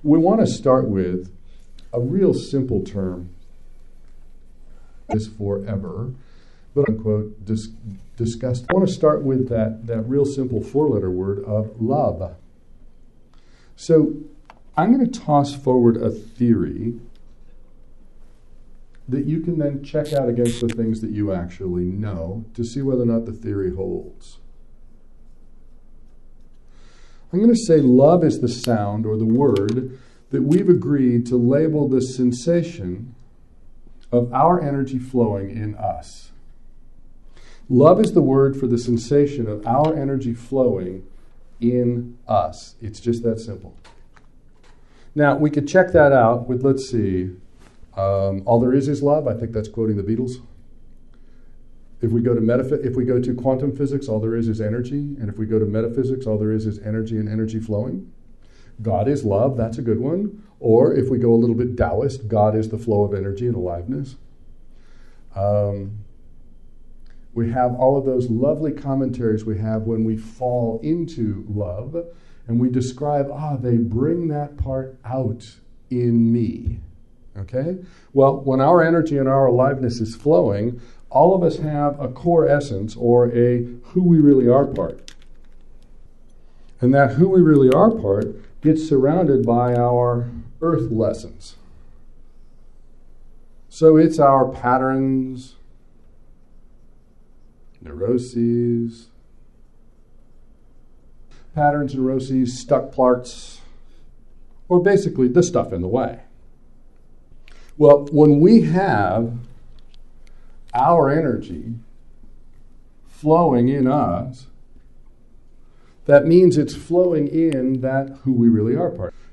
We want to start with a real simple term, is forever, but unquote, discussed. I want to start with that real simple four-letter word of love. So I'm going to toss forward a theory that you can then check out against the things that you actually know to see whether or not the theory holds. I'm going to say love is the sound or the word that we've agreed to label the sensation of our energy flowing in us. Love is the word for the sensation of our energy flowing in us. It's just that simple. Now, we could check that out with, let's see, all there is love. I think that's quoting the Beatles. If we go to quantum physics, all there is energy. And if we go to metaphysics, all there is energy and energy flowing. God is love. That's a good one. Or if we go a little bit Taoist, God is the flow of energy and aliveness. We have all of those lovely commentaries we have when we fall into love, and we describe, they bring that part out in me. Okay? Well, when our energy and our aliveness is flowing, all of us have a core essence or a who we really are part. And that who we really are part gets surrounded by our earth lessons. So it's our patterns, neuroses, stuck parts, or basically the stuff in the way. Well, when we have our energy flowing in us, that means it's flowing in that who we really are part.